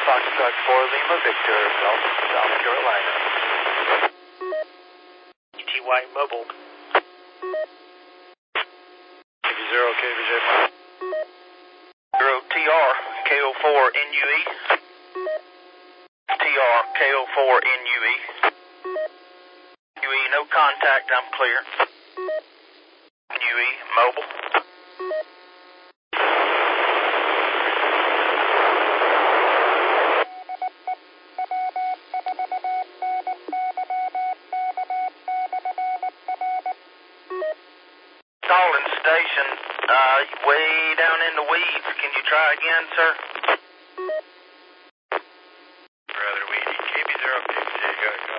Foxtrot 4 Lima, Victor, South Carolina. ETY Mobile. KV0, KVJ. 0TR, KO4 NUE. TR, KO4 NUE. UE, no contact, I'm clear. UE, mobile. Stalin Station, way down in the weeds. Can you try again, sir? Rather weedy. KB0, KVJ, got it.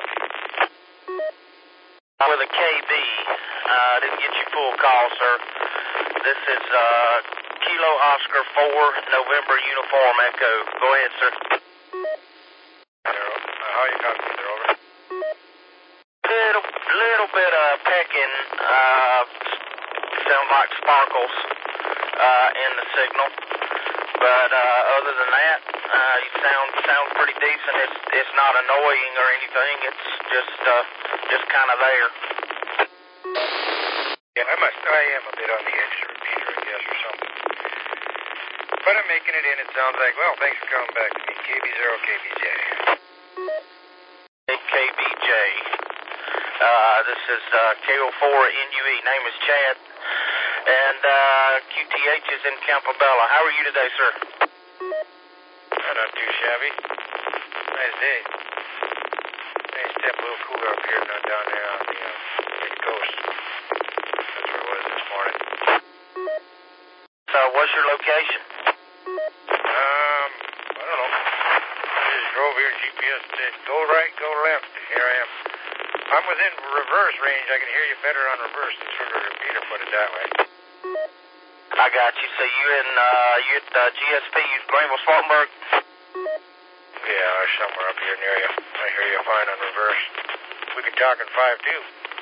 With a KB. Didn't get your full call, sir. This is Kilo Oscar 4, November Uniform Echo. Go ahead, sir. How you copy there, over? Little bit of pecking, sound like sparkles in the signal. But other than that, you sound pretty decent. It's not annoying or anything. It's just kind of there. Yeah, I am a bit on the edge of the repeater, I guess, or something. But I'm making it in, it sounds like. Well, thanks for coming back to me. KB0, KBJ. KBJ. This is KO4 NUE. Name is Chad. And QTH is in Campobello. How are you today, sir? Not too shabby. Nice day. Nice step, a little cooler up here, not down there on the coast. That's where it was this morning. So, what's your location? I don't know. I just drove here, GPS said, go right, go left. Here I am. I'm within reverse range. I can hear you better on reverse than through the repeater, put it that way. I got you. So you at GSP, Greenville, Spartanburg? Yeah, or somewhere up here near you. I hear you fine on reverse. We could talk in 5-2.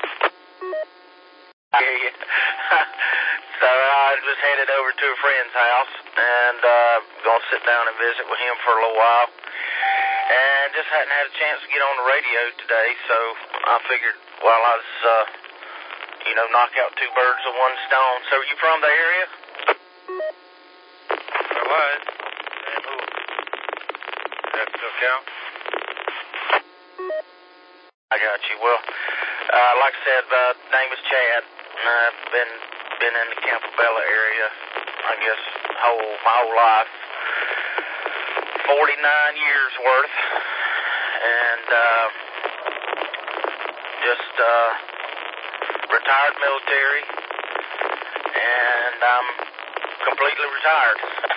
I hear you. So I just headed over to a friend's house and gonna sit down and visit with him for a little while. And just hadn't had a chance to get on the radio today, so I figured while I was, knock out two birds with one stone. So are you from the area? I was. I moved. Does that still count? I got you. Well, like I said, name is Chad. I've been in the Campobello area, I guess, my whole life. 49 years worth. And just retired military. And I'm completely retired.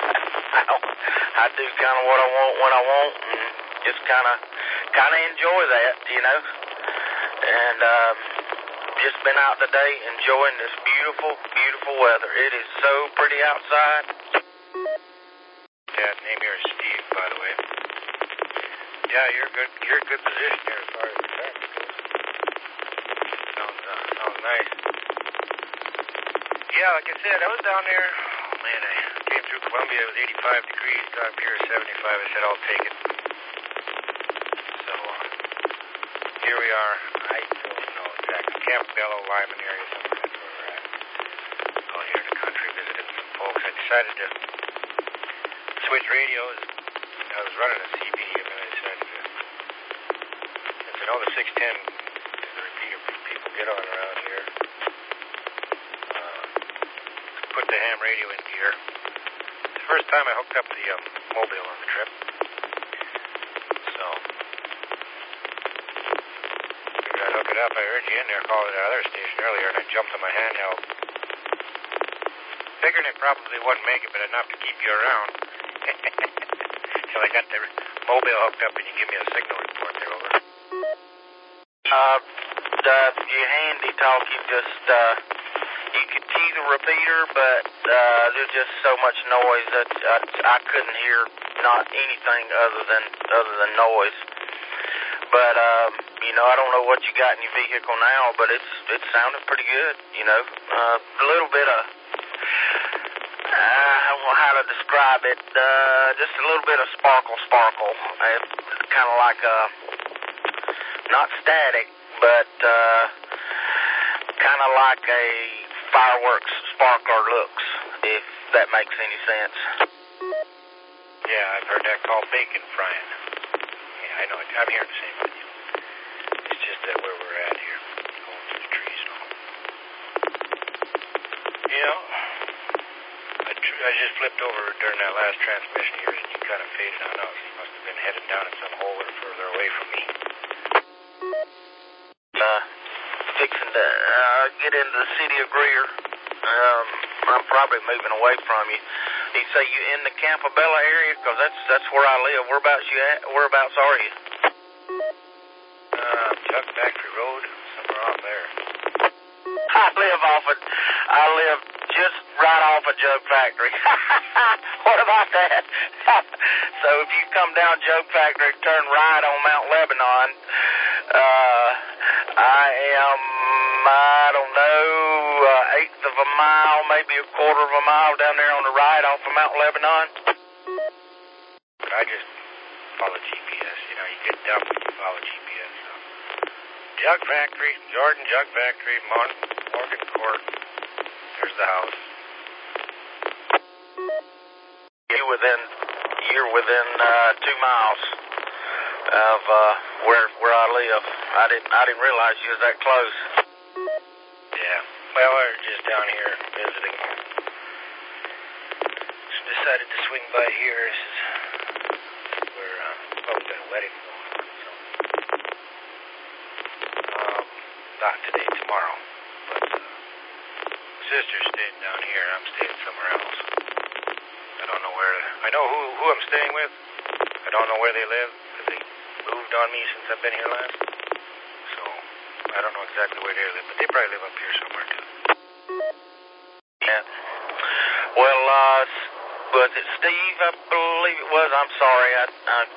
I do kind of what I want when I want, and just kind of enjoy that, And just been out today enjoying this beautiful, beautiful weather. It is so pretty outside. Yeah, name here is Steve, by the way. Yeah, you're good. You're in good position here as far as retirement goes. Sounds nice. Yeah, like I said, I was down there. Oh man, I came through Columbia. It was 85 degrees. Got up here at 75. I said, I'll take it. So here we are. I don't know exactly. Campobello, Lyman area, somewhere. That's where we're at. Out here in the country visiting some folks. I decided to switch radios. I was running a CB, and then I decided to. Since I know the 610 is the repeater people get on around here. Put the ham radio in gear. It's the first time I hooked up the mobile on the trip. So, figured I'd hook it up. I heard you in there calling the other station earlier, and I jumped on my handheld. Figuring it probably wouldn't make it, but enough to keep you around. So I got the mobile hooked up, and you give me a signal report there, over. Your handy talk, you could see the repeater, but there's just so much noise that I couldn't hear not anything other than noise. But I don't know what you got in your vehicle now, but it's sounding pretty good. A little bit of how to describe it, just a little bit of sparkle. It's kind of like not static, but kind of like a fireworks sparkler looks, if that makes any sense. Yeah, I've heard that called bacon frying. Yeah, I know it. I'm hearing the same with you. It's just that where we're at here, going through the trees and all. You know, I just flipped over during that last transmission of yours, and you kind of faded on out. You must have been headed down in some hole or further away from me. Fixing to get into the city of Greer. I'm probably moving away from you. You say you in the Campobello area? Because that's where I live. Whereabouts are you? Jug Factory Road, somewhere off there. I live just right off of Jug Factory. What about that? So if you come down Jug Factory, turn right on Mount Lebanon, I am, I don't know, eighth of a mile, maybe a quarter of a mile down there on the right off of Mount Lebanon. I just follow GPS. You know, you get dumb when you follow GPS. So. Jug Factory, Jordan Jug Factory, Morgan Court. There's the house. You're within 2 miles of where I live. I didn't realize you was that close. Yeah. Well, we're just down here visiting. Just decided to swing by here. This is where we've got a wedding going on. So not today, tomorrow. But sister's staying down here. I'm staying somewhere else. I don't know where. I know who I'm staying with. I don't know where they live because they moved on me since I've been here last. So I don't know exactly where they live, but they probably live up here somewhere too. Yeah. Well, was it Steve? I believe it was. I'm sorry. I'm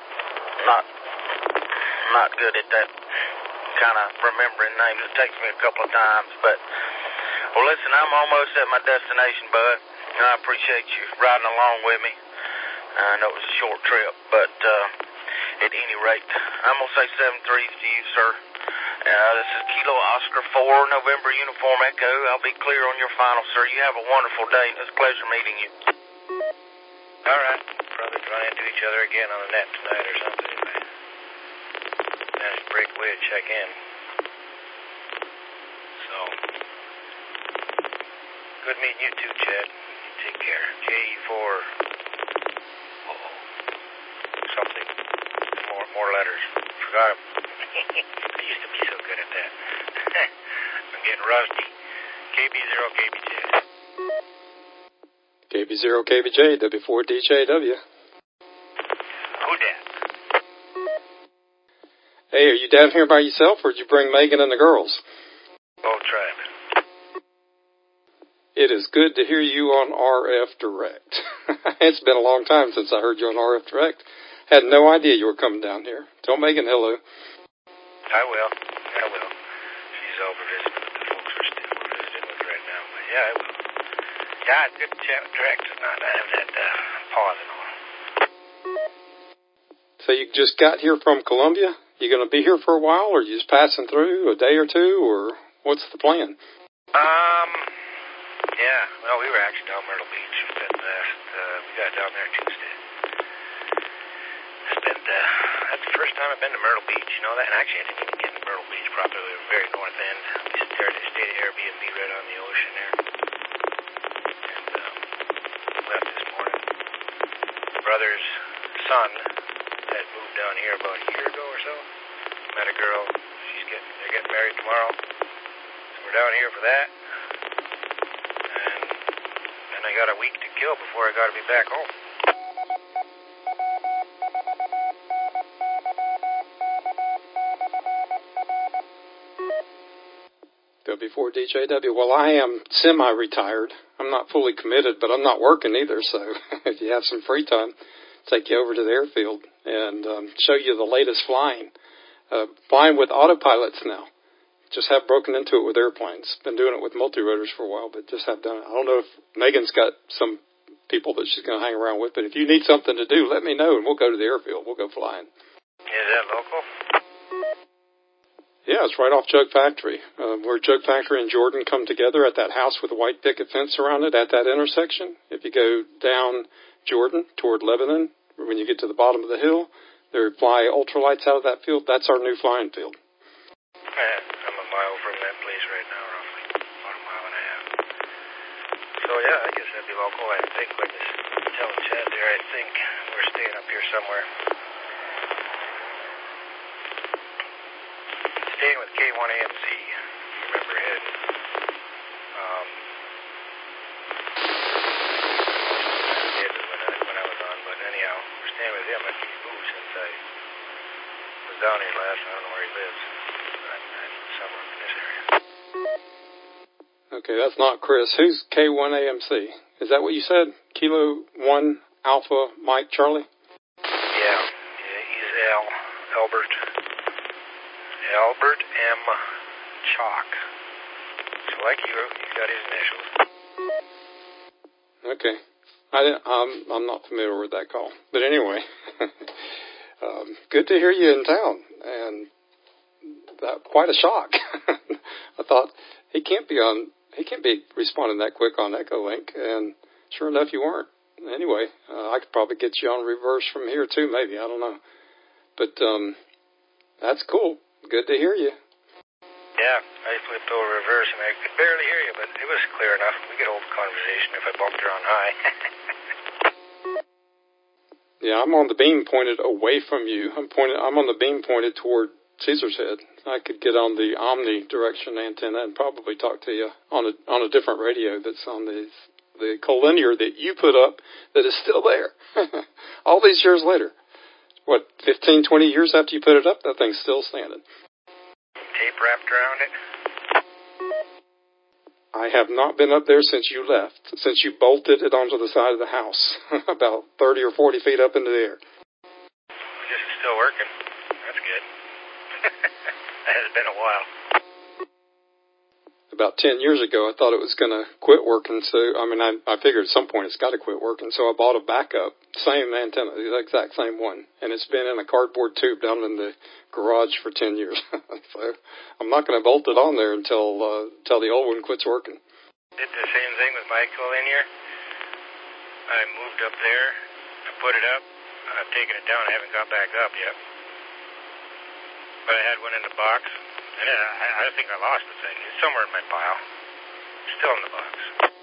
not good at that kind of remembering names. It takes me a couple of times, but well, listen, I'm almost at my destination, bud. I appreciate you riding along with me. I know it was a short trip, but at any rate, I'm going to say 7-3 to you, sir. This is Kilo Oscar 4, November Uniform Echo. I'll be clear on your final, sir. You have a wonderful day, and it's a pleasure meeting you. All right. Probably run into each other again on the net tonight or something. If I manage to break away to check in. So, good meeting you too, Chad. Take care. JE4. Something. More letters. Forgot them. I used to be so good at that. I'm getting rusty. KB0KBJ. KB0KBJ, W4DJW. Who dat? Hey, are you down here by yourself, or did you bring Megan and the girls? Whole tribe. It is good to hear you on RF Direct. It's been a long time since I heard you on RF Direct. Had no idea you were coming down here. Tell Megan hello. I will. She's over visiting with the folks we're visiting with right now. But yeah, I will. Yeah, it's good to chat with Direct and not have that pause and all. So you just got here from Columbia? You going to be here for a while, or you just passing through a day or two, or what's the plan? Yeah, well, we were actually down Myrtle Beach. We got down there Tuesday. That's the first time I've been to Myrtle Beach, you know that? And actually, I didn't even get to Myrtle Beach properly. We were very north end. We stayed at Airbnb right on the ocean there. And left this morning. My brother's son had moved down here about a year ago or so. Met a girl. They're getting married tomorrow. So we're down here for that. And I got a week to kill before I got to be back home. W4DJW. Well, I am semi-retired. I'm not fully committed, but I'm not working either. So if you have some free time, take you over to the airfield and show you the latest flying. Flying with autopilots now. Just have broken into it with airplanes. Been doing it with multi-rotors for a while, but just have done it. I don't know if Megan's got some people that she's going to hang around with. But if you need something to do, let me know, and we'll go to the airfield. We'll go flying. Is that local? Yeah, it's right off Jug Factory. Where Jug Factory and Jordan come together at that house with a white picket fence around it at that intersection. If you go down Jordan toward Lebanon, when you get to the bottom of the hill, they fly ultralights out of that field. That's our new flying field. I'm a mile from that place right now, roughly. About a mile and a half. So, yeah, I guess that'd be local. I think, like I was telling Chad there, I think we're staying up here somewhere. Staying with K1AMC. Remember it. When I was on, but anyhow, we're staying with him. Since I was down here last, I don't know where he lives. Somewhere in this area. Okay, that's not Chris. Who's K1AMC? Is that what you said? Kilo 1 Alpha Mike Charlie? Yeah, he's Albert M. Chalk. So like you got his initials. Okay. I'm not familiar with that call. But anyway, good to hear you in town. And quite a shock. I thought he can't be responding that quick on Echolink, and sure enough you weren't. Anyway, I could probably get you on reverse from here too, maybe. I don't know. But that's cool. Good to hear you. Yeah, I flipped over reverse and I could barely hear you, but it was clear enough. We could hold a conversation if I bumped her on high. Yeah, I'm on the beam pointed away from you. I'm on the beam pointed toward Caesar's Head. I could get on the omni direction antenna and probably talk to you on a different radio that's on the collinear that you put up that is still there. All these years later. What, 15, 20 years after you put it up, that thing's still standing. Tape wrapped around it? I have not been up there since you left, since you bolted it onto the side of the house, about 30 or 40 feet up into the air. This is still working. That's good. That has been a while. About 10 years ago, I thought it was going to quit working, so, I figured at some point it's got to quit working, so I bought a backup, same antenna, the exact same one, and it's been in a cardboard tube down in the garage for 10 years, so I'm not going to bolt it on there until the old one quits working. Did the same thing with my collinear. I moved up there, I put it up, I've taken it down, I haven't got back up yet, but I had one in the box. And I think I lost the thing. It's somewhere in my pile. It's still in the box.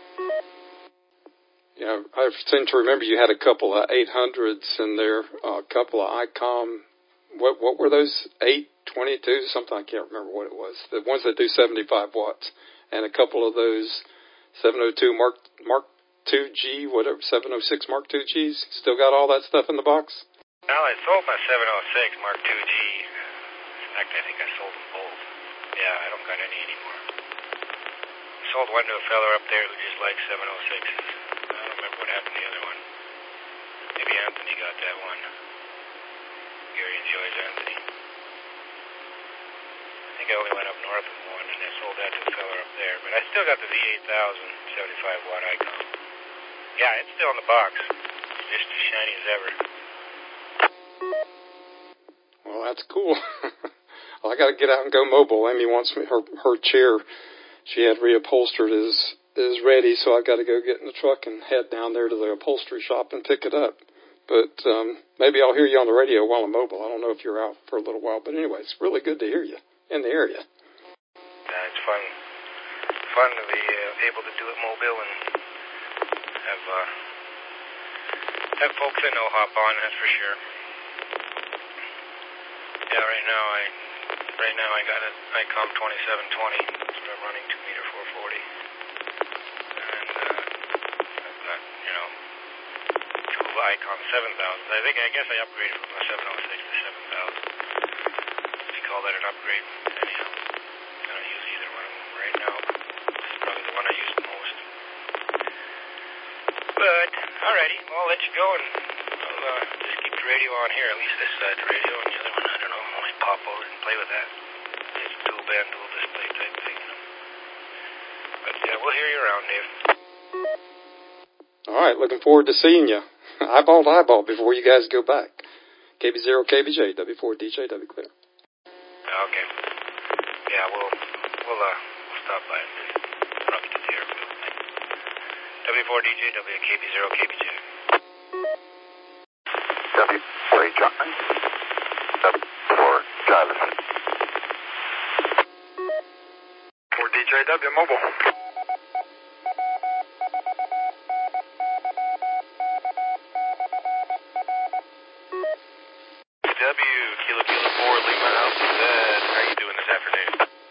Yeah, I seem to remember you had a couple of 800s in there, a couple of ICOM. What were those? 822? Something, I can't remember what it was. The ones that do 75 watts. And a couple of those 702 Mark II-G, whatever, 706 Mark II-Gs. Still got all that stuff in the box? Well, I sold my 706 Mark II-G. In fact, I think I sold them both. Yeah, I don't got any anymore. I sold one to a fella up there who just likes 706s. I don't remember what happened to the other one. Maybe Anthony got that one. Gary enjoys Anthony. I think I only went up north with one, and I sold that to a fella up there. But I still got the V8000 75-watt Icon. Yeah, it's still in the box. It's just as shiny as ever. Well, that's cool. Well, I got to get out and go mobile. Amy wants me, her chair she had reupholstered is ready, so I got to go get in the truck and head down there to the upholstery shop and pick it up. But maybe I'll hear you on the radio while I'm mobile. I don't know if you're out for a little while, but anyway, it's really good to hear you in the area. Yeah, it's fun to be able to do it mobile and have folks I know hop on. That's for sure. Yeah, right now I got an ICOM 2720. So I'm running 2-meter 440. And I've got, two ICOM 7000s. I guess I upgraded from a 706 to 7000. If you call that an upgrade. Anyhow, I don't use either one of them right now. This is probably the one I use the most. But, alrighty, well, I'll let you go and I'll just keep the radio on here, at least this side of the radio, and the other one, I don't know, I'll just pop over and play with that. It's a dual band, dual display type thing, But we'll hear you around, Dave. All right, looking forward to seeing you. Eyeball to eyeball before you guys go back. KB0, KBJ, W4DJ, clear. Okay. Yeah, we'll stop by and probably to the airfield. W4DJ, WKB0, KBJ. W4 John. W4 Charlie. 4DJW mobile. Kilo 4, Lima Alpha Z. How are you doing this afternoon?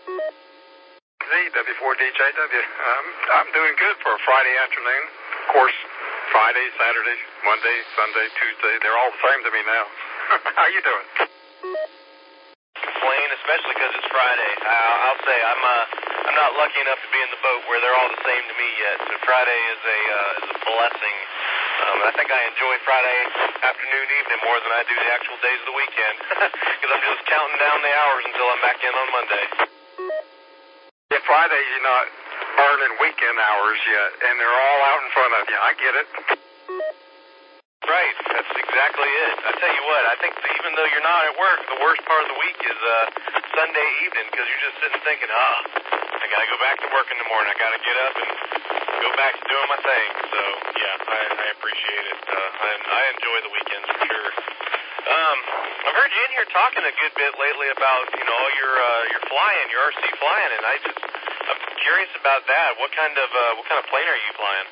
W4DJW. I'm doing good for a Friday afternoon. Of course, Friday, Saturday, Monday, Sunday, Tuesday, they're all the same to me now. How you doing? Complain, especially because it's Friday. I'll say I'm not lucky enough to be in the boat where they're all the same to me yet. So Friday is a blessing. I think I enjoy Friday afternoon, evening more than I do the actual days of the weekend because I'm just counting down the hours until I'm back in on Monday. Yeah, Friday you're not earning weekend hours yet, and they're all out in front of you. I get it. Right, that's exactly it. I tell you what, I think that even though you're not at work, the worst part of the week is Sunday evening because you're just sitting thinking, I gotta go back to work in the morning. I gotta get up and go back to doing my thing. So yeah, I appreciate it. I enjoy the weekends for sure. I've heard you in here talking a good bit lately about all your flying, your RC flying, and I'm curious about that. What kind of plane are you flying?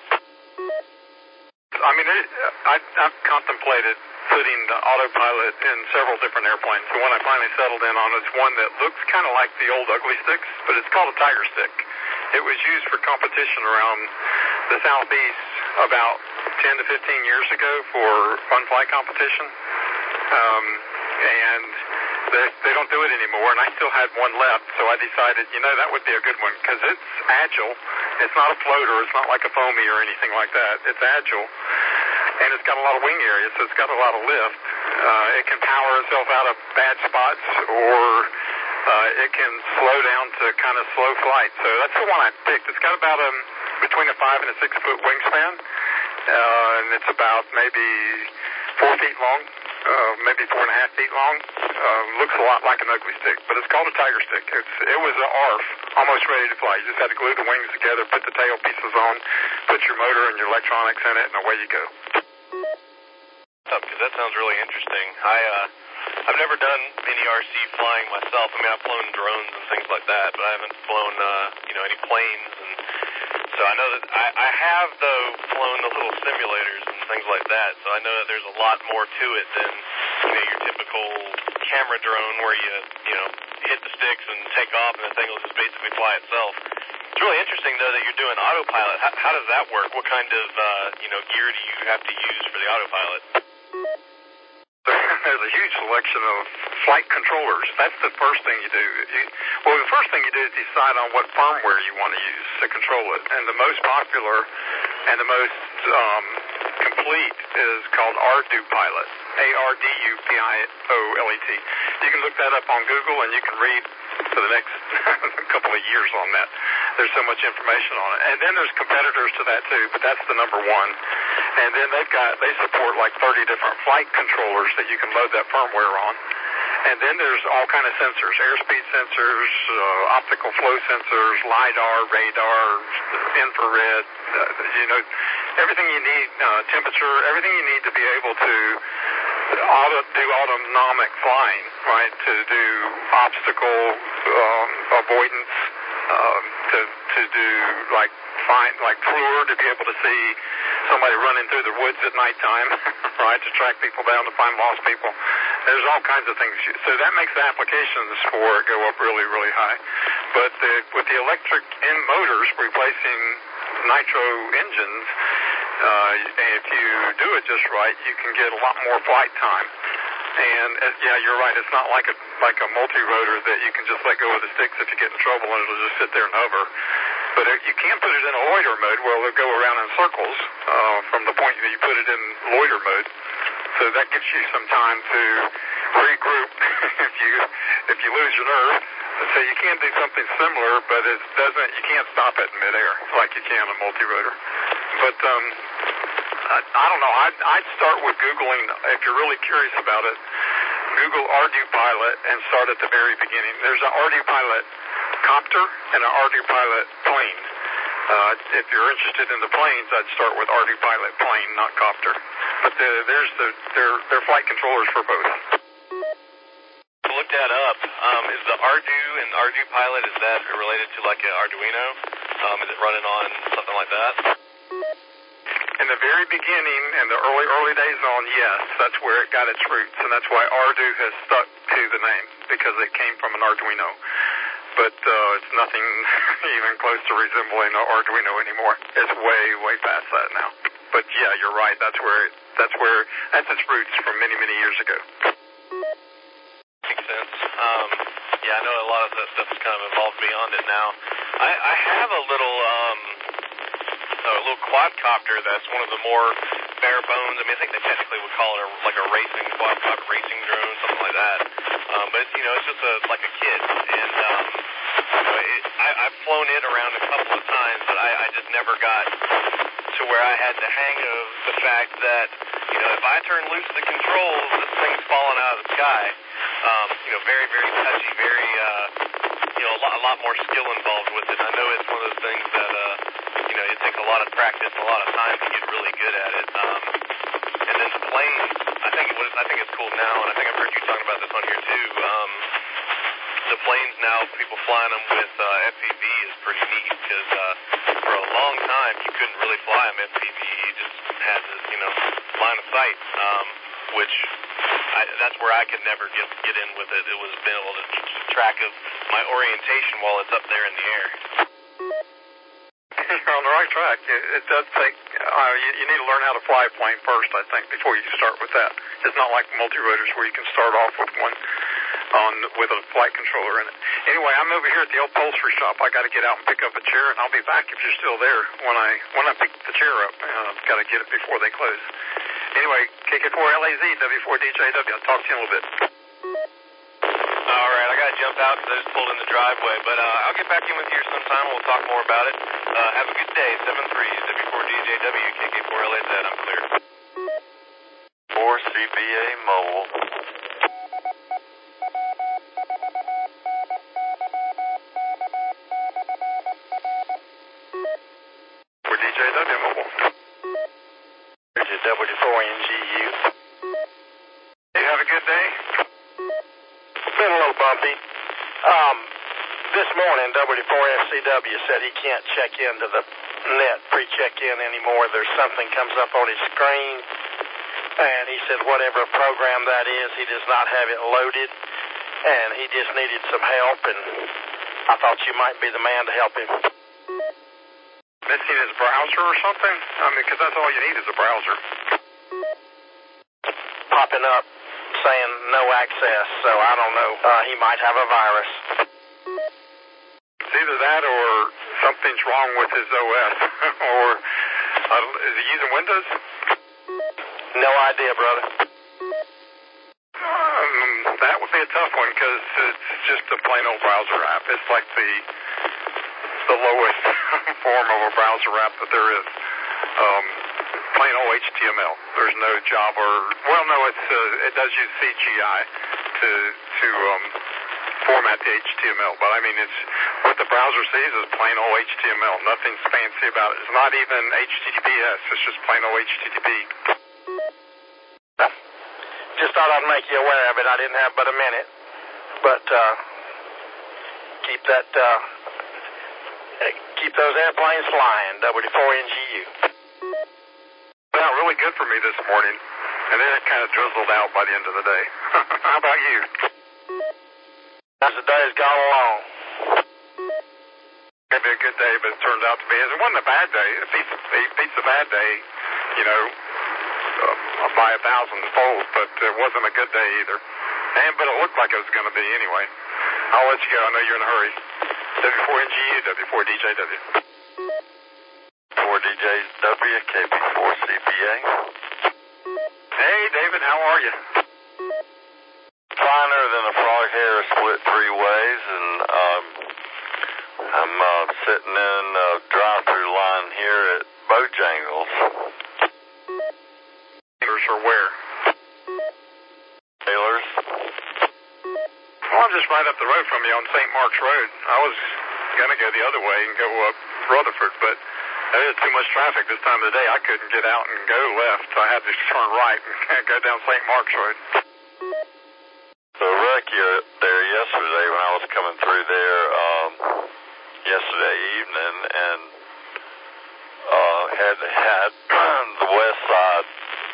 I mean, I've contemplated putting the autopilot in several different airplanes. The one I finally settled in on is one that looks kind of like the old Ugly Sticks, but it's called a Tiger Stick. It was used for competition around the Southeast about 10 to 15 years ago for fun flight competition. And they don't do it anymore, and I still had one left, so I decided, that would be a good one, because it's agile. It's not a floater. It's not like a foamy or anything like that. It's agile, and it's got a lot of wing area, so it's got a lot of lift. It can power itself out of bad spots, or it can slow down to kind of slow flight. So that's the one I picked. It's got about between a 5 and a 6 foot wingspan, and it's about maybe 4 feet long, maybe 4.5 feet long. Looks a lot like an Ugly Stick, but it's called a Tiger Stick. It was an ARF, almost ready to fly. You just had to glue the wings together, put the tail pieces on, put your motor and your electronics in it, and away you go. Because that sounds really interesting. I've never done any RC flying myself. I mean, I've flown drones and things like that, but I haven't flown, any planes. And so I know that I have, though, flown the little simulators and things like that. So I know that there's a lot more to it than, your typical camera drone where you hit the sticks and take off and the thing will just basically fly itself. It's really interesting, though, that you're doing autopilot. How does that work? What kind of, gear do you have to use for the autopilot? There's a huge selection of flight controllers. That's the first thing you do. The first thing you do is decide on what firmware you want to use to control it. And the most popular and the most complete is called ArduPilot, ARDUPIOLET. You can look that up on Google, and you can read for the next couple of years on that. There's so much information on it. And then there's competitors to that, too, but that's the number one. And then they support like 30 different flight controllers that you can load that firmware on. And then there's all kind of sensors, airspeed sensors, optical flow sensors, LiDAR, radar, infrared, everything you need, temperature, everything you need to be able to do autonomic flying, right, to do obstacle avoidance, to do find FLIR, to be able to see somebody running through the woods at nighttime, right, to track people down, to find lost people. There's all kinds of things. So that makes the applications for it go up really, really high. But with the electric motors replacing nitro engines, if you do it just right, you can get a lot more flight time. And you're right. It's not like a multi-rotor that you can just let go of the sticks if you get in trouble and it'll just sit there and hover. But you can put it in a loiter mode where it'll go around in circles from the point that you put it in loiter mode. So that gives you some time to regroup if you lose your nerve, So you can do something similar, but you can't stop it in midair like you can a multi-rotor. But I don't know. I'd start with Googling, if you're really curious about it, Google Ardu Pilot and start at the very beginning. There's an Ardu Pilot copter and an Ardu Pilot plane. If you're interested in the planes, I'd start with Ardu Pilot plane, not copter. But they're flight controllers for both. Look that up. Is the Ardu and Ardu Pilot, is that related to like an Arduino? Is it running on something like that? In the very beginning, in the early days on, yes, that's where it got its roots, and that's why Ardu has stuck to the name, because it came from an Arduino. But it's nothing even close to resembling an Arduino anymore. It's way past that now. But yeah, you're right. That's its roots from many years ago. Makes sense. Yeah, I know a lot of that stuff is kind of evolved beyond it now. I have a little quadcopter that's one of the more bare bones. I mean, I think they technically would call it like a racing quadcopter, racing drone, something like that. But it's, it's just like a kit, and I've flown it around a couple of times, but I just never got to where I had the hang of the fact that if I turn loose the controls, this thing's falling out of the sky. Very touchy, very a lot more skill involved with it. I know it's one of those things that it takes a lot of practice, a lot of time to get really good at it. And then the plane, I think it's cool now, and I think I've heard you talking about this on here too. The planes now, people flying them with FPV is pretty neat, because for a long time you couldn't really fly them FPV. You just had this, line of sight, which that's where I could never get in with it. It was being able to keep track of my orientation while it's up there in the air. You're on the right track. It does take, you need to learn how to fly a plane first, I think, before you start with that. It's not like multi-rotors where you can start off with one with a flight controller in it. Anyway, I'm over here at the upholstery shop. I got to get out and pick up a chair, and I'll be back if you're still there when I pick the chair up. I've got to get it before they close. Anyway, KK4LAZ, W4DJW. I'll talk to you in a little bit. All right, I got to jump out because I just pulled in the driveway, but I'll get back in with you sometime. We'll talk more about it. Have a good day. 73 W4DJW, KK4LAZ. I'm clear. 4CBA Mobile. For DJW Mobile. Here's your W4NGU. You have a good day? Been a little bumpy. This morning, W4SCW said he can't check into the net pre-check-in anymore. There's something comes up on his screen, and he said whatever program that is, he does not have it loaded, and he just needed some help, and I thought you might be the man to help him. Missing his browser or something? I mean, because that's all you need is a browser. Popping up saying no access, so I don't know. He might have a virus. It's either that or something's wrong with his OS. Or is he using Windows? No idea, brother. That would be a tough one, because it's just a plain old browser app. It's like the lowest form of a browser app that there is. Plain old HTML. There's no Java. Well, no, it does use CGI to format the HTML. But I mean, it's what the browser sees is plain old HTML. Nothing's fancy about it. It's not even HTTPS. It's just plain old HTTP. Just thought I'd make you aware of it. I didn't have but a minute. But keep those airplanes flying. W4NGU. Well, really good for me this morning, and then it kind of drizzled out by the end of the day. How about you? As the day's gone along. Maybe a good day, but it turned out to be. It wasn't a bad day. It beats a bad day, by 1,000-fold, but it wasn't a good day either. But it looked like it was going to be anyway. I'll let you go. I know you're in a hurry. W4NGU, W4DJW. 4DJW, KB4CBA. Hey, David, how are you? Finer than a frog head there split three ways, and I'm sitting in a drive-through line here at Bojangles. Or where? Taylor's. Well, I'm just right up the road from you on St. Mark's Road. I was going to go the other way and go up Rutherford, but there is too much traffic this time of the day. I couldn't get out and go left, so I had to turn right and go down St. Mark's Road. So wreck there yesterday when I was coming through there yesterday evening, and had the west side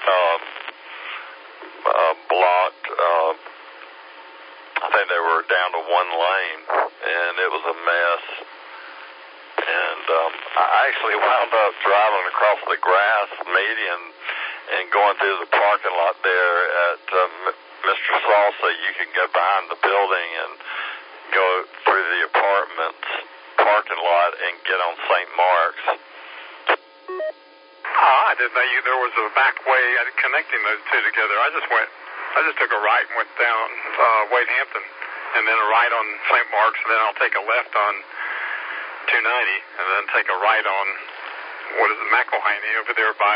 blocked. I think they were down to one lane, and it was a mess. And I actually wound up driving across the grass median and going through the parking lot there at Mr. Salsa. You can go behind the building and go through the apartments parking lot and get on St. Mark's. I didn't know there was a back way connecting those two together. I just took a right and went down Wade Hampton, and then a right on St. Mark's, and then I'll take a left on 290, and then take a right on, McElhaney over there by,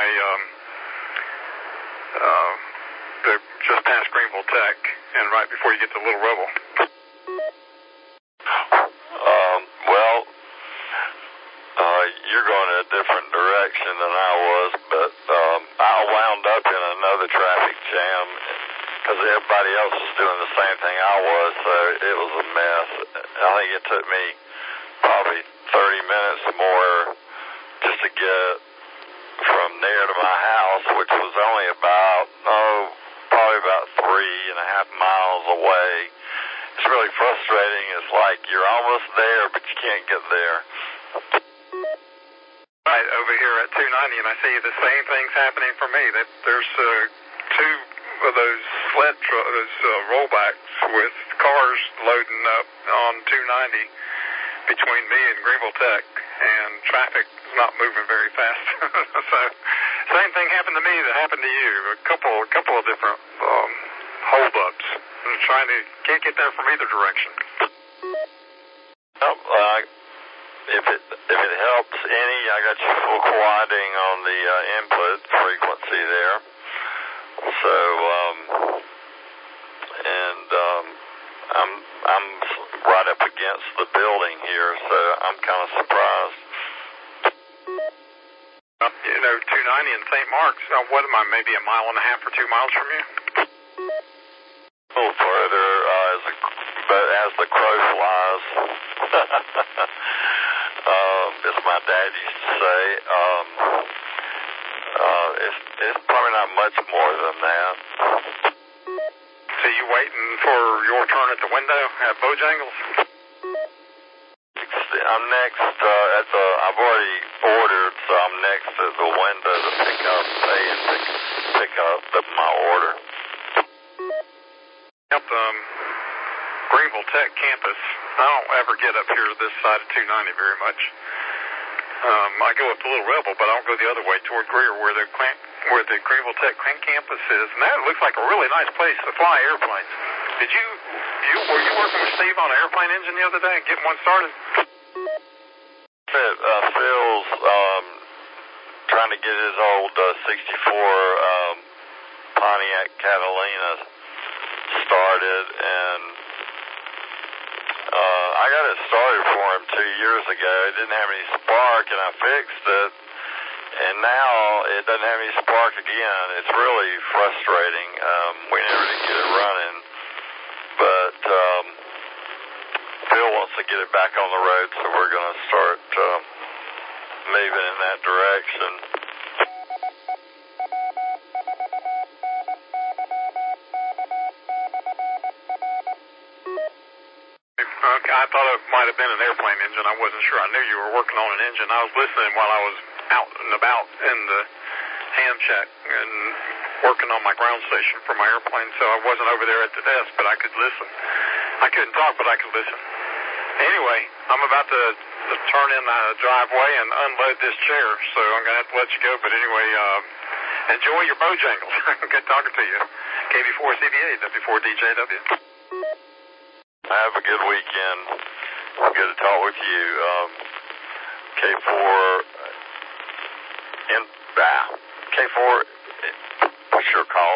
just past Greenville Tech, and right before you get to Little Rebel. You're going in a different direction than I was, but I wound up in another traffic jam because everybody else was doing the same thing I was, so it was a mess. I think it took me probably 30 minutes more just to get from there to my house, which was only probably about 3.5 miles away. It's really frustrating. It's like you're almost there, but you can't get there. Right over here at 290, and I see the same things happening for me. That there's two of those rollbacks with cars loading up on 290 between me and Greenville Tech, and traffic is not moving very fast. So, same thing happened to me that happened to you. A couple of different holdups. Can't get there from either direction. If it helps any, I got you full quieting on the input frequency there. So, I'm right up against the building here, so I'm kind of surprised. 290 and St. Mark's, what am I, maybe a mile and a half or 2 miles from you? A little further, as the crow flies. As my dad used to say, it's probably not much more than that. So you waiting for your turn at the window at Bojangles? I'm next I've already ordered, so I'm next to the window to pick up my order. Up Greenville Tech campus. I don't ever get up here to this side of 290 very much. I go up to Little Rebel, but I don't go the other way toward Greer where the Greenville Tech campus is. And that looks like a really nice place to fly airplanes. Were you working with Steve on an airplane engine the other day, getting one started? Phil's trying to get his old 64 Pontiac Catalina started, and I got it started for him 2 years ago. It didn't have any spark, and I fixed it, and now it doesn't have any spark again. It's really frustrating. We never did get it running, but Phil wants to get it back on the road, so we're going to start moving in that direction. Okay, I thought it might have been an airplane engine. I wasn't sure. I knew you were working on an engine. I was listening while I was out and about in the ham shack and working on my ground station for my airplane, so I wasn't over there at the desk, but I could listen. I couldn't talk, but I could listen. Anyway, I'm about to turn in the driveway and unload this chair, so I'm going to have to let you go. But anyway, enjoy your Bojangles. Good talking to you. KB4CBA, W4DJW. Have a good weekend. Good to talk with you. K4, what's your call?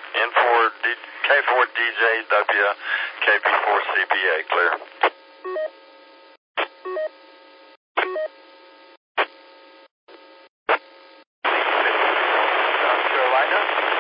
K4 DJW, KP4 CPA, clear. South Carolina.